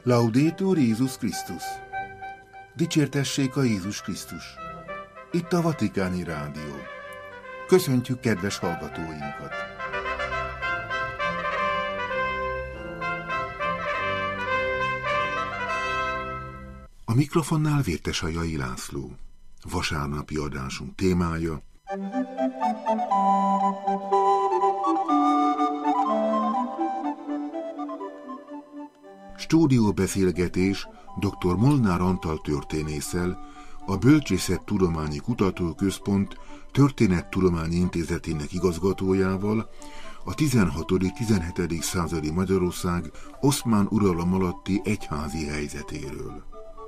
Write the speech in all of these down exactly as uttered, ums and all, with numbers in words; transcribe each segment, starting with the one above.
Laudetur Jézus Krisztus! Dicsértessék a Jézus Krisztus! Itt a Vatikáni Rádió. Köszöntjük kedves hallgatóinkat! A mikrofonnál Vértesajai László. Vasárnapi adásunk témája: stúdióbeszélgetés dr. Molnár Antal történésszel, a Bölcsészettudományi Kutatóközpont Történettudományi Intézetének igazgatójával a tizenhatodik-tizenhetedik századi Magyarország oszmán uralom alatti egyházi helyzetéről.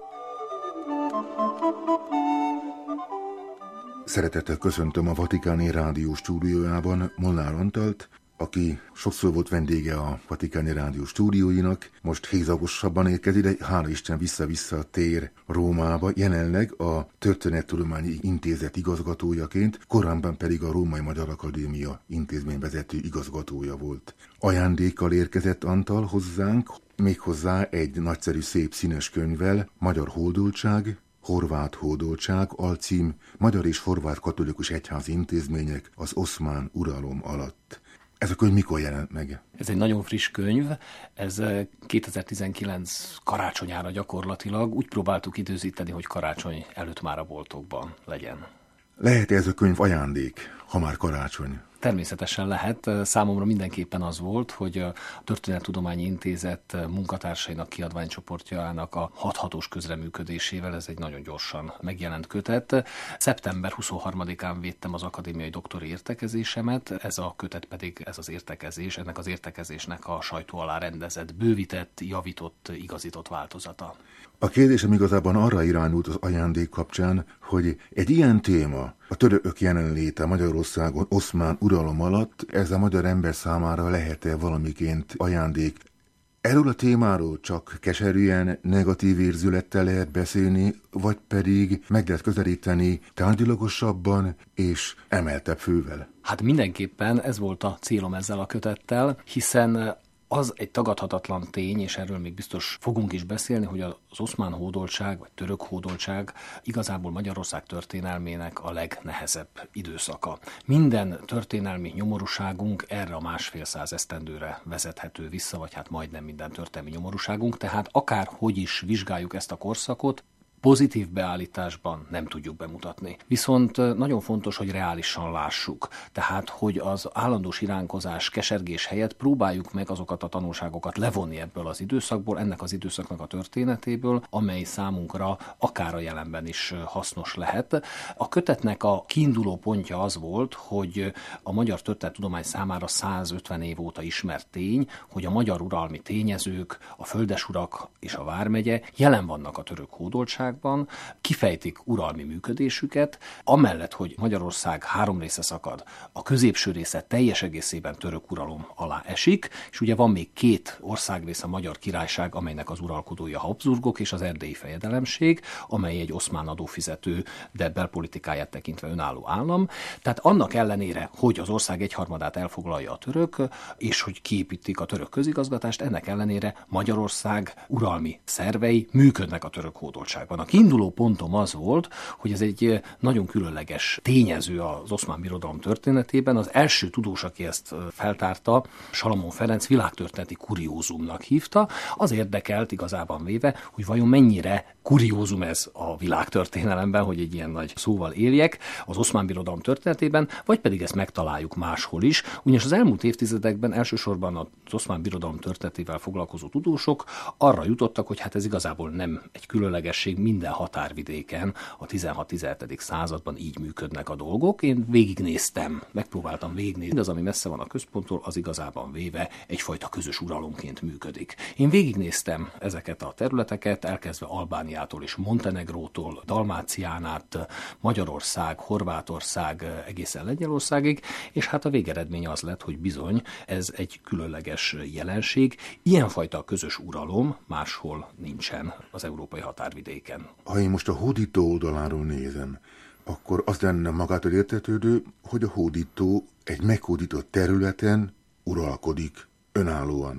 Szeretettel köszöntöm a Vatikáni Rádió stúdiójában Molnár Antalt, aki sokszor volt vendége a Vatikáni Rádió stúdióinak, most hézagosabban érkezik, de hála Isten vissza-vissza tér Rómába, jelenleg a Történettudományi Intézet igazgatójaként, korábban pedig a Római Magyar Akadémia intézményvezető igazgatója volt. Ajándékkal érkezett Antal hozzánk, méghozzá egy nagyszerű szép színes könyvvel, Magyar hódoltság, Horvát hódoltság, alcím Magyar és Horvát Katolikus Egyházi Intézmények az oszmán uralom alatt. Ez a könyv mikor jelent meg? Ez egy nagyon friss könyv, ez kétezer-tizenkilenc karácsonyára gyakorlatilag úgy próbáltuk időzíteni, hogy karácsony előtt már a boltokban legyen. Lehet ez a könyv ajándék, ha már karácsony? Természetesen lehet. Számomra mindenképpen az volt, hogy a Történettudományi Intézet munkatársainak, kiadványcsoportjának a hathatós közreműködésével ez egy nagyon gyorsan megjelent kötet. szeptember huszonharmadikán védtem az akadémiai doktori értekezésemet, ez a kötet pedig, ez az értekezés, ennek az értekezésnek a sajtó alá rendezett, bővített, javított, igazított változata. A kérdésem igazából arra irányult az ajándék kapcsán, hogy egy ilyen téma, a törökök jelenléte Magyarországon oszmán uralom alatt, ez a magyar ember számára lehet-e valamiként ajándék? Erről a témáról csak keserűen, negatív érzülettel lehet beszélni, vagy pedig meg lehet közelíteni tárgyilagosabban és emeltebb fővel? Hát mindenképpen ez volt a célom ezzel a kötettel, hiszen az egy tagadhatatlan tény, és erről még biztos fogunk is beszélni, hogy az oszmán hódoltság, vagy török hódoltság igazából Magyarország történelmének a legnehezebb időszaka. Minden történelmi nyomorúságunk erre a másfél száz esztendőre vezethető vissza, vagy hát majdnem minden történelmi nyomorúságunk, tehát akárhogy is vizsgáljuk ezt a korszakot, pozitív beállításban nem tudjuk bemutatni. Viszont nagyon fontos, hogy reálisan lássuk. Tehát, hogy az állandós iránkozás, kesergés helyett próbáljuk meg azokat a tanulságokat levonni ebből az időszakból, ennek az időszaknak a történetéből, amely számunkra akár a jelenben is hasznos lehet. A kötetnek a kiinduló pontja az volt, hogy a magyar történettudomány számára százötven év óta ismert tény, hogy a magyar uralmi tényezők, a földesurak és a vármegye jelen vannak a török hódoltság, kifejtik uralmi működésüket, amellett, hogy Magyarország három része szakad, a középső része teljes egészében török uralom alá esik, és ugye van még két országrész, a Magyar Királyság, amelynek az uralkodója Habsburgok és az erdélyi fejedelemség, amely egy oszmán adófizető, de belpolitikáját tekintve önálló állam. Tehát annak ellenére, hogy az ország egyharmadát elfoglalja a török, és hogy kiépítik a török közigazgatást, ennek ellenére Magyarország uralmi szervei működnek a török hódoltságban. A kiinduló pontom az volt, hogy ez egy nagyon különleges tényező az oszmán birodalom történetében. Az első tudós, aki ezt feltárta, Salamon Ferenc, világtörténeti kuriózumnak hívta. Az érdekelt igazában véve, hogy vajon mennyire kuriózum ez a világtörténelemben, hogy egy ilyen nagy szóval éljek, az oszmán birodalom történetében, vagy pedig ezt megtaláljuk máshol is. Ugyanis az elmúlt évtizedekben elsősorban az oszmán birodalom történetével foglalkozó tudósok arra jutottak, hogy hát ez igazából nem egy különlegesség, minden határvidéken a tizenhat-tizenhetedik században így működnek a dolgok. Én végignéztem, megpróbáltam végignézni, az, ami messze van a központtól, az igazában véve egyfajta közös uralomként működik. Én végignéztem ezeket a területeket, elkezdve Albániától és Montenegrótól, Dalmácián át, Magyarország, Horvátország, egészen Lengyelországig, és hát a végeredmény az lett, hogy bizony ez egy különleges jelenség. Ilyenfajta közös uralom máshol nincsen az európai határvidéken. Ha én most a hódító oldaláról nézem, akkor az lenne magától értetődő, hogy a hódító egy meghódított területen uralkodik önállóan.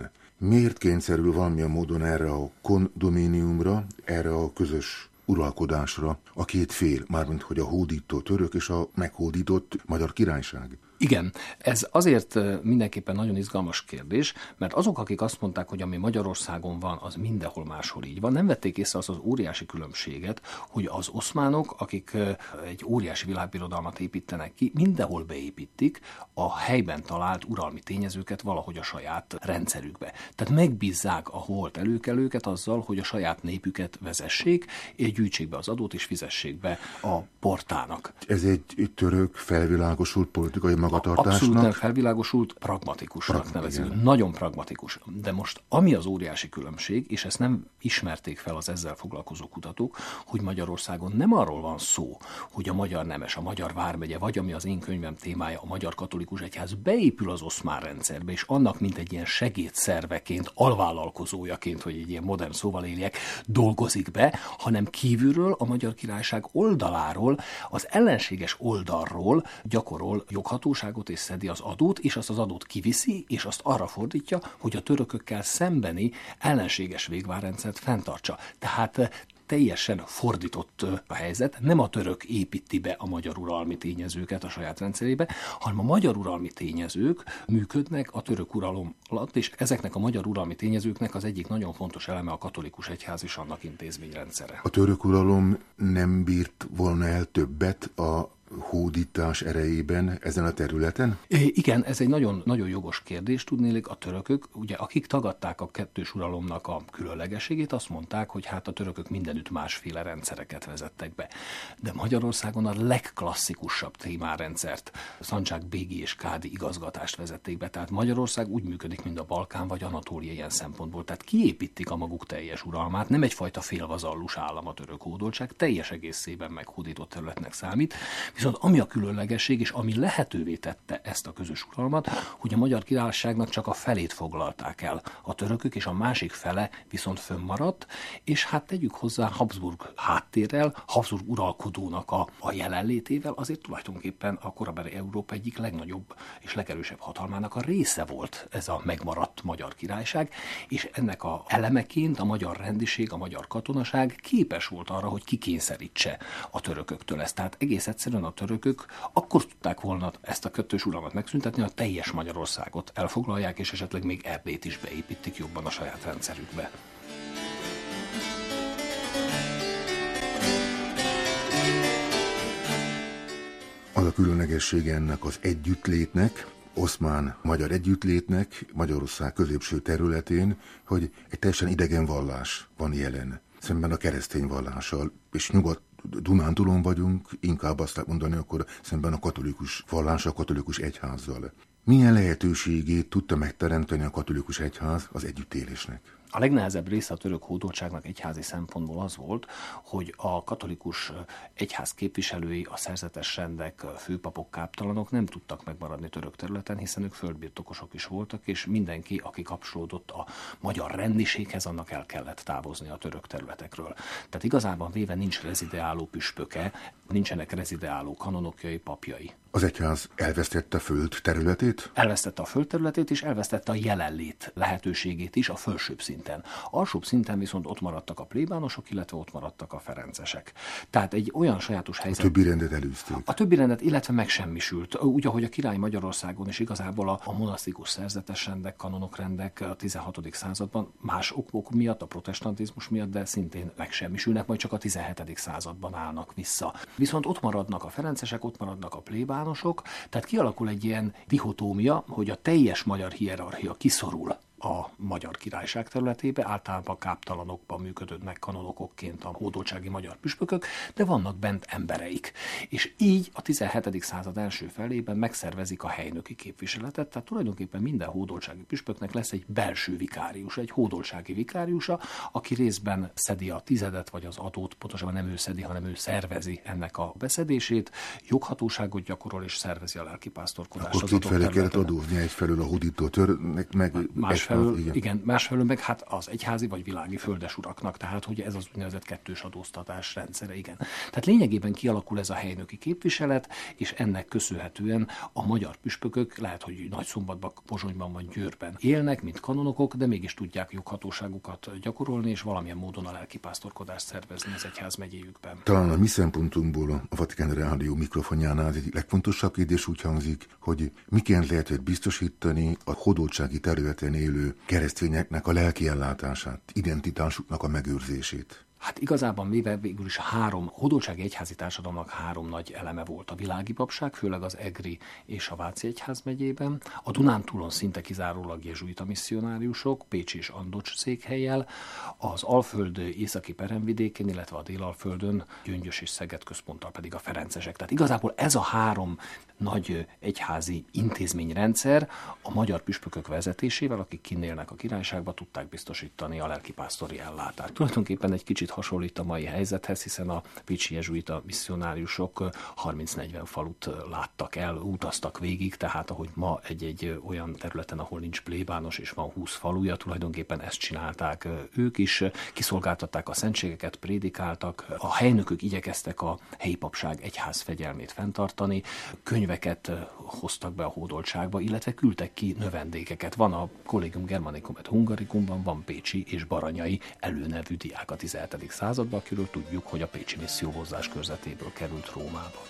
Miért kényszerül valamilyen módon erre a kondominiumra, erre a közös uralkodásra a két fél, mármint hogy a hódító török és a meghódított Magyar Királyság? Igen, ez azért mindenképpen nagyon izgalmas kérdés, mert azok, akik azt mondták, hogy ami Magyarországon van, az mindenhol máshol így van, nem vették észre az az óriási különbséget, hogy az oszmánok, akik egy óriási világbirodalmat építenek ki, mindenhol beépítik a helyben talált uralmi tényezőket valahogy a saját rendszerükbe. Tehát megbízzák a volt előkelőket azzal, hogy a saját népüket vezessék, és gyűjtsék be az adót és fizessék be a portának. Ez egy török felvilágosult politikai magatartásnak? Abszolút nem felvilágosult, pragmatikusnak Prag, nevező. Igen. Nagyon pragmatikus. De most ami az óriási különbség, és ezt nem ismerték fel az ezzel foglalkozó kutatók, hogy Magyarországon nem arról van szó, hogy a magyar nemes, a magyar vármegye, vagy ami az én könyvem témája, a magyar katolikus egyház beépül az oszmán rendszerbe, és annak mint egy ilyen segédszerveként, alvállalkozójaként, hogy egy ilyen modern szóval éljek, dolgozik be, hanem kívülről a Magyar Királyság oldaláról, az ellenséges oldalról gyakorol joghatóságot és szedi az adót, és azt az adót kiviszi, és azt arra fordítja, hogy a törökökkel szembeni ellenséges végvárrendszert fenntartsa. Tehát teljesen fordított a helyzet, nem a török építi be a magyar uralmi tényezőket a saját rendszerébe, hanem a magyar uralmi tényezők működnek a török uralom alatt, és ezeknek a magyar uralmi tényezőknek az egyik nagyon fontos eleme a katolikus egyház és annak intézményrendszere. A török uralom nem bírt volna el többet a hódítás erejében ezen a területen? Igen, ez egy nagyon, nagyon jogos kérdés. Tudnélik, a törökök, ugye, akik tagadták a kettős uralomnak a különlegességét, azt mondták, hogy hát a törökök mindenütt másféle rendszereket vezettek be. De Magyarországon a legklasszikusabb témárrendszert, Szandzsák-bégi és kádi igazgatást vezették be. Tehát Magyarország úgy működik, mint a Balkán vagy Anatólia ilyen szempontból. Tehát kiépítik a maguk teljes uralmát, nem egyfajta félvazallus állam a török hódoltság, teljes egészében meghódított területnek számít. Viszont ami a különlegesség, és ami lehetővé tette ezt a közös uralmat, hogy a Magyar Királyságnak csak a felét foglalták el a törökök, és a másik fele viszont fönnmaradt, és hát tegyük hozzá Habsburg háttérrel, Habsburg uralkodónak a, a jelenlétével, azért tulajdonképpen a korabeli Európa egyik legnagyobb és legerősebb hatalmának a része volt ez a megmaradt Magyar Királyság, és ennek a elemeként a magyar rendiség, a magyar katonaság képes volt arra, hogy kikényszerítse a törököktől ezt. Tehát egész egyszerűen a törökök akkor tudták volna ezt a kettős uralmat megszüntetni, a teljes Magyarországot elfoglalják, és esetleg még Erdélyt is beépítik jobban a saját rendszerükbe. Az a különlegessége ennek az együttlétnek, oszmán-magyar együttlétnek Magyarország középső területén, hogy egy teljesen idegen vallás van jelen, szemben a keresztény vallással, és nyugat Dunántúlon vagyunk, inkább azt lehet mondani, akkor szemben a katolikus vallás, a katolikus egyházzal. Milyen lehetőségét tudta megteremteni a katolikus egyház az együttélésnek? A legnehezebb része a török hódoltságnak egyházi szempontból az volt, hogy a katolikus egyház képviselői, a szerzetes rendek, főpapok, káptalanok nem tudtak megmaradni török területen, hiszen ők földbirtokosok is voltak, és mindenki, aki kapcsolódott a magyar rendiséghez, annak el kellett távozni a török területekről. Tehát igazában véve nincs rezideáló püspöke, nincsenek rezideáló kanonokjai, papjai. Az egyház elvesztette a föld területét? Elvesztette a földterületét, és elvesztette a jelenlét lehetőségét is a felsőbb szinten. Alsóbb szinten viszont ott maradtak a plébánosok, illetve ott maradtak a ferencesek. Tehát egy olyan sajátos helyzet... A többi rendet elűzték. A többi rendet, illetve megsemmisült. Úgy, ahogy a király Magyarországon is igazából a, a monasztikus szerzetes rendek, kanonok rendek a tizenhatodik században más okok miatt, a protestantizmus miatt, de szintén megsemmisülnek, majd csak a tizenhetedik században állnak vissza. Viszont ott maradnak a ferencesek, ott maradnak a plébánosok, tehát kialakul egy ilyen dihotómia, hogy a teljes magyar hierarchia kiszorul a Magyar Királyság területébe, általában káptalanokban működnek kanonokokként a hódoltsági magyar püspökök, de vannak bent embereik. És így a tizenhetedik század első felében megszervezik a helynöki képviseletet, tehát tulajdonképpen minden hódoltsági püspöknek lesz egy belső vikárius, egy hódoltsági vikáriusa, aki részben szedi a tizedet vagy az adót, pontosabban nem ő szedi, hanem ő szervezi ennek a beszedését, joghatóságot gyakorol és szervezi a lelkipásztorkodást. Akkor két felé kellett adózni, egyfelől a hódító törnek, meg másfelől, hát, igen. igen, másfelől meg hát az egyházi vagy világi földesuraknak, tehát hogy ez az úgynevezett kettős adóztatás rendszere, igen. Tehát lényegében kialakul ez a helynöki képviselet, és ennek köszönhetően a magyar püspökök lehet, hogy Nagyszombatban, Pozsonyban vagy Győrben élnek, mint kanonokok, de mégis tudják joghatóságukat gyakorolni, és valamilyen módon a lelkipásztorkodást szervezni az egyházmegyéjükben. Talán a mi szempontunkból a Vatikán Rádió mikrofonjánál az egyik legfontosabb kérdés úgy hangzik, hogy miként lehet biztosítani a hódoltsági területen élő keresztényeknek a lelki ellátását, identitásuknak a megőrzését. Hát igazában véve végül is három, hódoltsági egyházi társadalomnak három nagy eleme volt. A világi papság, főleg az egri és a váci egyházmegyében, a Dunántúlon szinte kizárólag jezsuita misszionáriusok, Pécs és Andocs székhellyel, az Alföld északi peremvidékén, illetve a Délalföldön, Gyöngyös és Szeged központtal pedig a ferencesek. Tehát igazából ez a három nagy egyházi intézményrendszer a magyar püspökök vezetésével, akik kinnélnek a királyságba, tudták biztosítani a lelkipásztori ellátást. Tulajdonképpen egy kicsit hasonlít a mai helyzethez, hiszen a pécsi jezsuita misszionáriusok harminc-negyven falut láttak el, utaztak végig, tehát ahogy ma egy-egy olyan területen, ahol nincs plébános és van húsz faluja, tulajdonképpen ezt csinálták ők is, kiszolgáltatták a szentségeket, prédikáltak, a helynökök igyekeztek a helyi papság egyház fegyelmét fenntartani, könyveket hoztak be a hódoltságba, illetve küldtek ki növendékeket. Van a Collegium Germanicum et Hungaricumban, van pécsi és baranyai előnevű diák a tizenhetedik században, akiről tudjuk, hogy a pécsi misszióhozzás körzetéből került Rómába.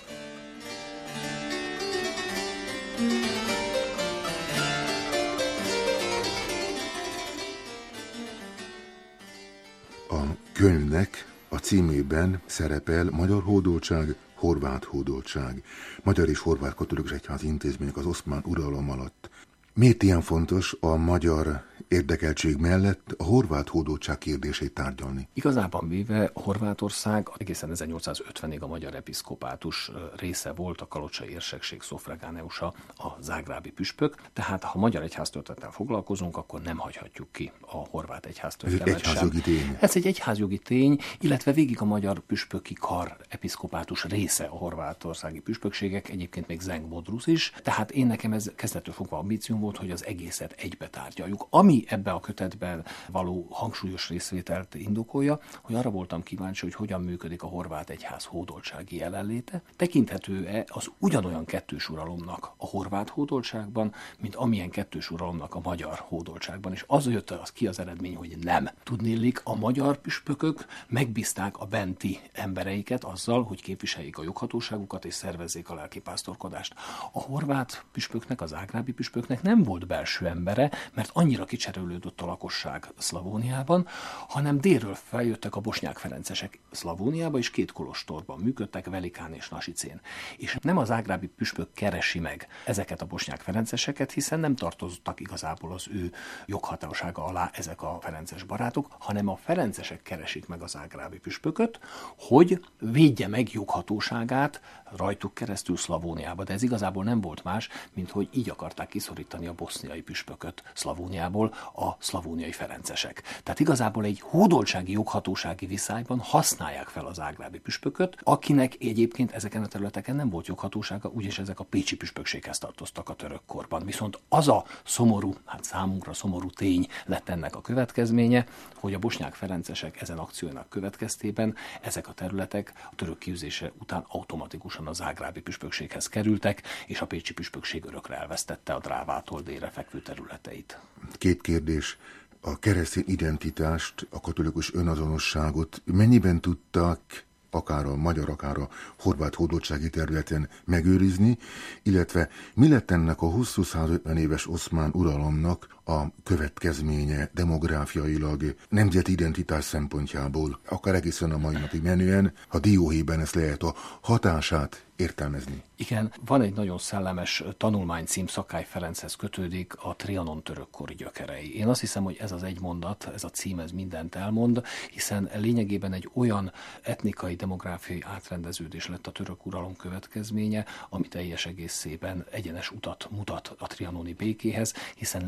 A könyvnek a címében szerepel Magyar hódoltság, Horvát hódoltság, magyar és horvát katolikus egyházi intézmények az oszmán uralom alatt. Miért ilyen fontos a magyar érdekeltség mellett a horvát hódoltság kérdését tárgyalni? Igazában véve Horvátország egészen ezernyolcszázötvenig a magyar episzkopátus része volt, a kalocsai érsekség szofregáneusa, a zágrábi püspök, tehát ha magyar egyháztörténettel foglalkozunk, akkor nem hagyhatjuk ki a horvát egyháztörténetet sem. Ez egy egyházjogi tény. Ez egy egyházjogi tény, illetve végig a magyar püspöki kar episzkopátus része a horvátországi püspökségek, egyébként még Zeng Modrus is, tehát én nekem ez kezdettől fogva ambícióm volt, hogy az egészet egybe tárgyaljuk. Ami ebbe a kötetben való hangsúlyos részvételt indokolja, hogy arra voltam kíváncsi, hogy hogyan működik a horvát egyház hódoltsági jelenléte. Tekinthető-e az ugyanolyan kettős uralomnak a horvát hódoltságban, mint amilyen kettős uralomnak a magyar hódoltságban. És az jött az ki az eredmény, hogy nem. Tudnélik, a magyar püspökök megbízták a benti embereiket azzal, hogy képviseljék a joghatóságukat és szervezzék a lelkipásztorkodást. A horvát püspöknek, az zágrábi püspöknek nem volt belső embere, mert annyira kicserélődött a lakosság Szlavóniában, hanem délről feljöttek a bosnyák ferencesek Szlavóniába, és két kolostorban működtek, Velikán és Nasicén. És nem az zágrábi püspök keresi meg ezeket a bosnyák ferenceseket, hiszen nem tartoztak igazából az ő joghatósága alá ezek a ferences barátok, hanem a ferencesek keresik meg az zágrábi püspököt, hogy védje meg joghatóságát rajtuk keresztül Szlavóniába. De ez igazából nem volt más, mint hogy így akarták kiszorítani a boszniai püspököt Szlavóniából a szlavóniai ferencesek. Tehát igazából egy hódoltsági joghatósági viszályban használják fel az zágrábi püspököt, akinek egyébként ezeken a területeken nem volt joghatósága, úgyis ezek a pécsi püspökséghez tartoztak a török korban. Viszont az a szomorú, hát számunkra szomorú tény lett ennek a következménye, hogy a bosnyák ferencesek ezen akciónak következtében ezek a területek a török kiűzése után automatikusan a zágrábi püspökséghez kerültek, és a pécsi püspökség örökre elvesztette a Drávától délre fekvő területeit. Két kérdés. A keresztény identitást, a katolikus önazonosságot mennyiben tudtak akár a magyar, akár a horvát hódoltsági területen megőrizni, illetve mi lett ennek a hosszú százötven éves oszmán uralomnak a következménye demográfiailag, nemzeti identitás szempontjából, akár egészen a mai napig menően, ha dióhéjban ezt lehet a hatását értelmezni. Igen, van egy nagyon szellemes tanulmánycím, Szakály Ferenchez kötődik, a Trianon törökkori gyökerei. Én azt hiszem, hogy ez az egy mondat, ez a cím, ez mindent elmond, hiszen lényegében egy olyan etnikai, demográfiai átrendeződés lett a török uralom következménye, ami teljes egészében egyenes utat mutat a trianoni békéhez, hiszen lényegében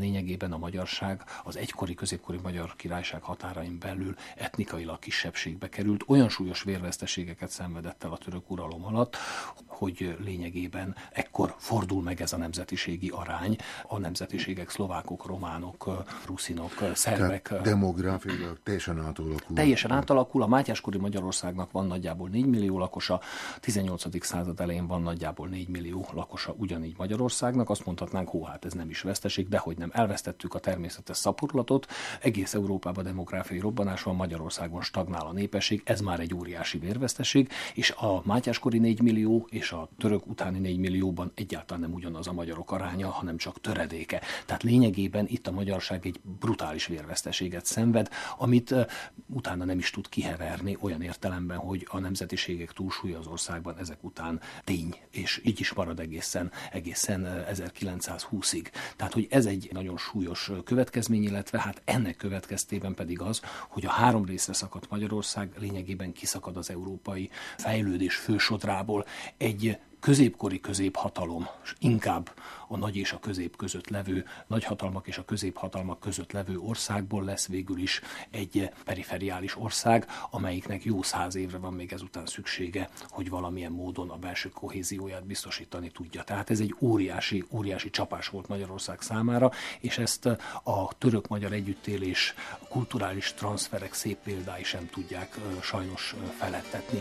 lényegében a magyarság az egykori középkori Magyar Királyság határain belül etnikailag kisebbségbe került. Olyan súlyos vérveszteségeket szenvedett el a török uralom alatt, hogy lényegében ekkor fordul meg ez a nemzetiségi arány. A nemzetiségek szlovákok, románok, ruszinok, szerbek. Tehát demográfiailag teljesen átalakul. Teljesen átalakul. A mátyáskori Magyarországnak van nagyjából négy millió lakosa, tizennyolcadik század elején van nagyjából négy millió lakosa ugyanígy Magyarországnak. Azt mondhatnánk, hó, hát ez nem is veszteség, de hogy nem. Elvesztettük a természetes szaporulatot, egész Európában demográfiai robbanás van, Magyarországon stagnál a népesség, ez már egy óriási vérveszteség, és a mátyáskori négy millió és a török utáni négy millióban egyáltalán nem ugyanaz a magyarok aránya, hanem csak töredéke. Tehát lényegében itt a magyarság egy brutális vérveszteséget szenved, amit uh, utána nem is tud kiheverni olyan értelemben, hogy a nemzetiségek túlsúlya az országban ezek után tény, és így is marad egészen, egészen ezerkilencszázhúszig. Tehát, hogy ez egy nagyon súlyos következmény, illetve hát ennek következtében pedig az, hogy a három részre szakadt Magyarország lényegében kiszakad az európai fejlődés fősodrából. Egy középkori középhatalom, inkább a nagy és a közép között levő nagyhatalmak és a középhatalmak között levő országból lesz végül is egy periferiális ország, amelyiknek jó száz évre van még ezután szüksége, hogy valamilyen módon a belső kohézióját biztosítani tudja. Tehát ez egy óriási, óriási csapás volt Magyarország számára, és ezt a török-magyar együttélés kulturális transzferek szép példái sem tudják sajnos feledtetni.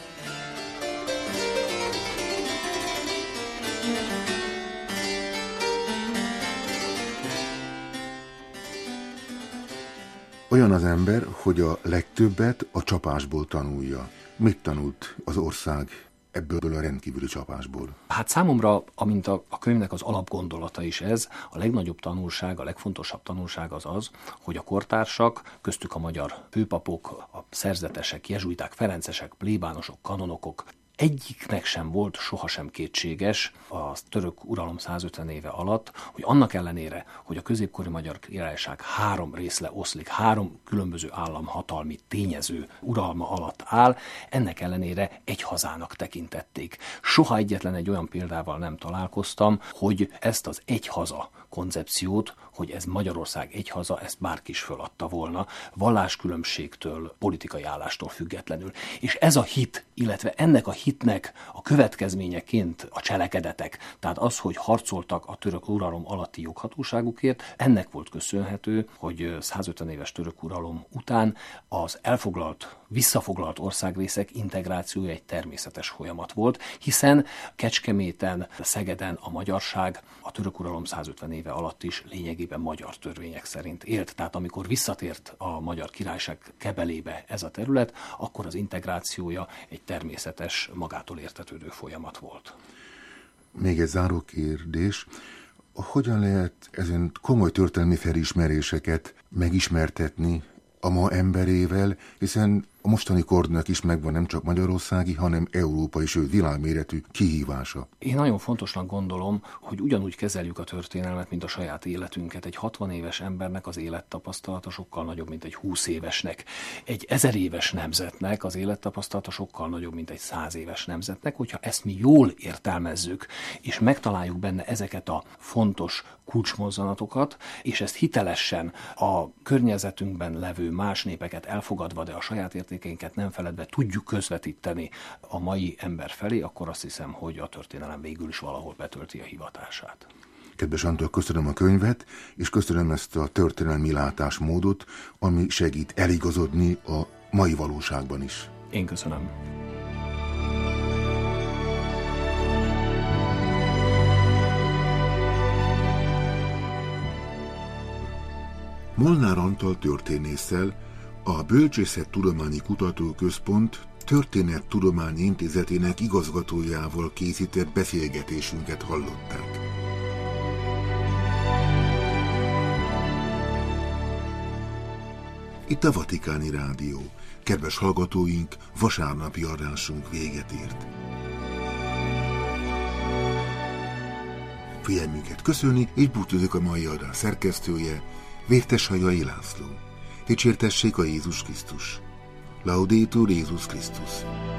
Olyan az ember, hogy a legtöbbet a csapásból tanulja. Mit tanult az ország ebből a rendkívüli csapásból? Hát számomra, amint a, a könyvnek az alapgondolata is ez, a legnagyobb tanulság, a legfontosabb tanulság az az, hogy a kortársak, köztük a magyar főpapok, a szerzetesek, jezsuiták, ferencesek, plébánosok, kanonokok, egyiknek sem volt sohasem kétséges a török uralom százötven éve alatt, hogy annak ellenére, hogy a középkori Magyar Királyság három részre oszlik, három különböző államhatalmi tényező uralma alatt áll, ennek ellenére egy hazának tekintették. Soha egyetlen egy olyan példával nem találkoztam, hogy ezt az egy haza koncepciót, hogy ez Magyarország egy haza, ezt bárki is föladta volna, valláskülönbségtől, politikai állástól függetlenül. És ez a hit, illetve ennek a hitnek a következményeként a cselekedetek, tehát az, hogy harcoltak a török uralom alatti joghatóságukért, ennek volt köszönhető, hogy százötven éves török uralom után az elfoglalt, visszafoglalt országrészek integrációja egy természetes folyamat volt, hiszen Kecskeméten, Szegeden a magyarság a török uralom százötven éve alatt is lényegében magyar törvények szerint élt. Tehát amikor visszatért a Magyar Királyság kebelébe ez a terület, akkor az integrációja egy természetes, magától értetődő folyamat volt. Még egy záró kérdés. Hogyan lehet ezen komoly történelmi felismeréseket megismertetni a ma emberével, hiszen a mostani kornak is megvan nem csak magyarországi, hanem európai, sőt világméretű kihívása. Én nagyon fontosnak gondolom, hogy ugyanúgy kezeljük a történelmet, mint a saját életünket. Egy hatvan éves embernek az élettapasztalata sokkal nagyobb, mint egy húsz évesnek. Egy ezer éves nemzetnek az élettapasztalata sokkal nagyobb, mint egy száz éves nemzetnek. Hogyha ezt mi jól értelmezzük, és megtaláljuk benne ezeket a fontos kulcsmozzanatokat, és ezt hitelesen a környezetünkben levő más népeket elfogadva, de a saját értékeinket nem feledve tudjuk közvetíteni a mai ember felé, akkor azt hiszem, hogy a történelem végül is valahol betölti a hivatását. Kedves Antal, köszönöm a könyvet, és köszönöm ezt a történelmi látásmódot, ami segít eligazodni a mai valóságban is. Én köszönöm. Molnár Antal történésszel, a Bölcsészettudományi Kutatóközpont Történettudományi Intézetének igazgatójával készített beszélgetésünket hallották. Itt a Vatikáni Rádió. Kedves hallgatóink, vasárnapi adásunk véget ért. Figyelmünket köszöni, és búcsúzik a mai adás szerkesztője, Vérteshajai László. Dicsértessék a Jézus Krisztus. Laudetur Jézus Krisztus.